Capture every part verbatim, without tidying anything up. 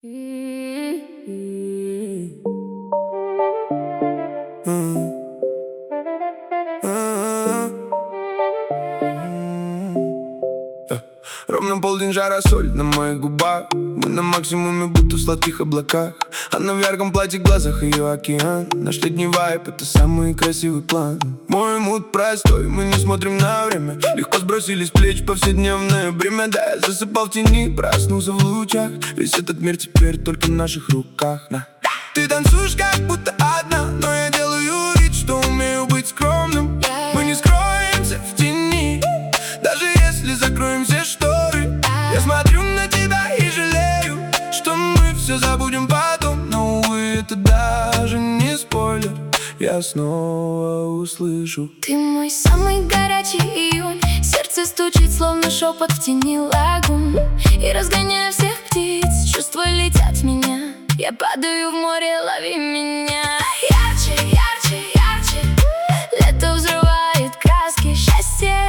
Ровно полдень, жара, соль на моих губах. Мы на максимуме, будто в сладких облаках. Она в ярком платье, в глазах ее океан. Наш летний вайб — это самый красивый план. Мой муд простой, мы не смотрим на время. Легко сбросили с плеч повседневное бремя. Да, я засыпал в тени, проснулся в лучах. Весь этот мир теперь только в наших руках. На. Ты танцуешь, как будто одна, но я делаю вид, что умею быть скромным. Мы не скроемся в тени, даже если закроем все шторы. Я смотрю на тебя и жалею, что мы все забудем потом. Но, увы, это даже не спойлер. Я снова услышу: ты мой самый горячий июнь. Сердце стучит, словно шепот в тени лагун. И разгоняя всех птиц, чувства летят в меня. Я падаю в море, лови меня. Ярче, ярче, ярче. Лето взрывает краски. Счастье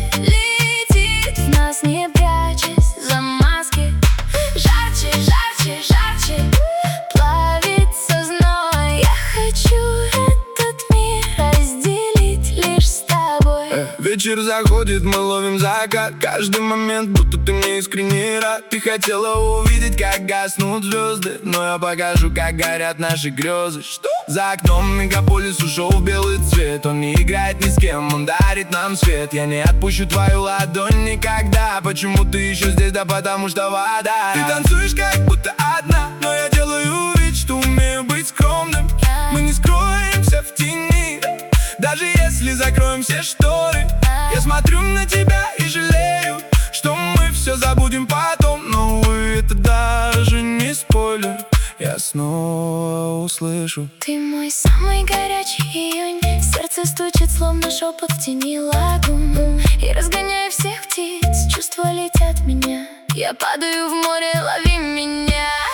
летит в нас, не прячась за маски. Жарче, жарче, жарче. Плавится зной. Я хочу этот мир разделить лишь с тобой. э, Вечер заходит, мы ловим закат. Каждый момент, будто ты мне искренне рад. Ты хотела увидеть, как гаснут звезды, но я покажу, как горят наши грезы. Что? За окном мегаполис ушел в белый цвет. Он не играет ни с кем, он дарит нам свет. Я не отпущу твою ладонь никогда. Почему ты еще здесь? Да потому что вода. Ты танцуешь, как будто одна, но я делаю вид, что умею быть скромным. Мы не скроемся в тени, даже если закроем все шторы. Я смотрю на тебя и жалею, что мы все забудем потом. Но, увы, это даже не спойлер. Я снова услышу: ты мой самый горячий июнь. Сердце стучит, словно шепот в тени лагун. И разгоняя всех птиц, чувства летят в меня. Я падаю в море, лови меня.